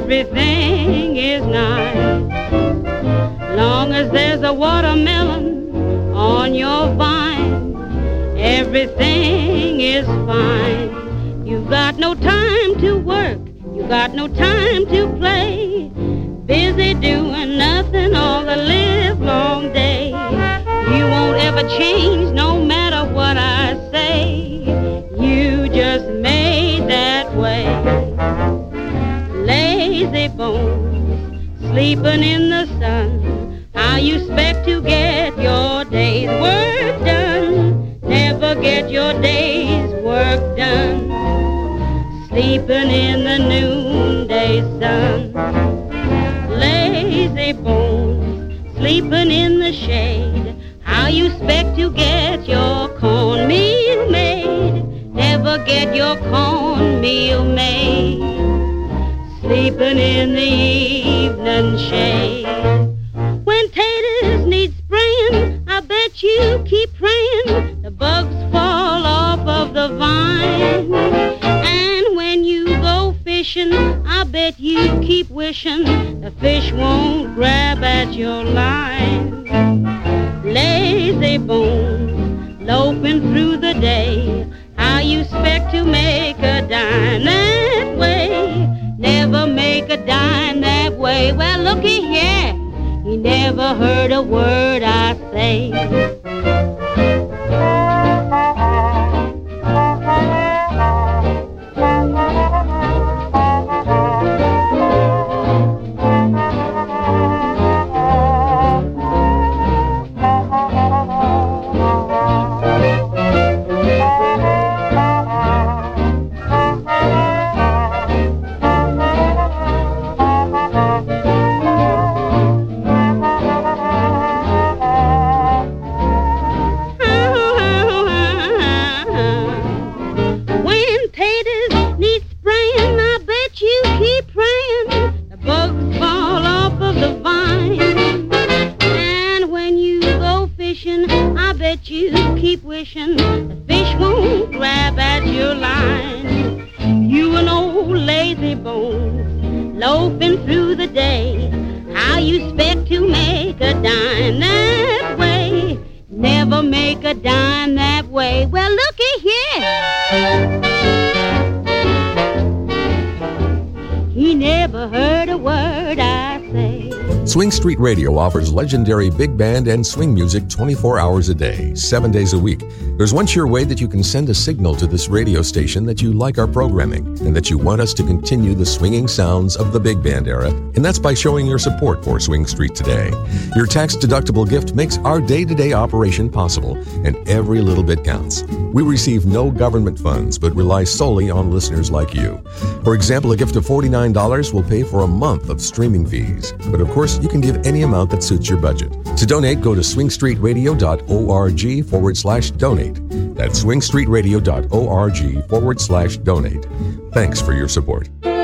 everything is nice. Long as there's a watermelon on your vine, everything is fine. You've got no time to work, you got no time to play, busy doing nothing all the livelong day. You won't ever change no matter what I say, you just made that way. Lazy bones, sleeping in the sun, how you expect to get your day's work done? Never get your day's work done. Sleeping in the noonday sun. Lazy bones, sleeping in the shade, how you expect to get your cornmeal made? Never get your cornmeal made. Sleeping in the evening shade. When taters need spraying, I bet you keep praying the bugs fall off of the vine. And when you go fishing, I bet you keep wishing the fish won't grab at your line. Lazy bones, loping through the day, how you expect to make a dime that way? Never make a dime that way. Well, looky here, he never heard a word I say. Swing Street Radio offers legendary big band and swing music 24 hours a day, 7 days a week. There's one sure way that you can send a signal to this radio station that you like our programming and that you want us to continue the swinging sounds of the big band era, and that's by showing your support for Swing Street today. Your tax-deductible gift makes our day-to-day operation possible, and every little bit counts. We receive no government funds, but rely solely on listeners like you. For example, a gift of $49 will pay for a month of streaming fees. But of course, you can give any amount that suits your budget. To donate, go to swingstreetradio.org/donate. That's swingstreetradio.org/donate. Thanks for your support.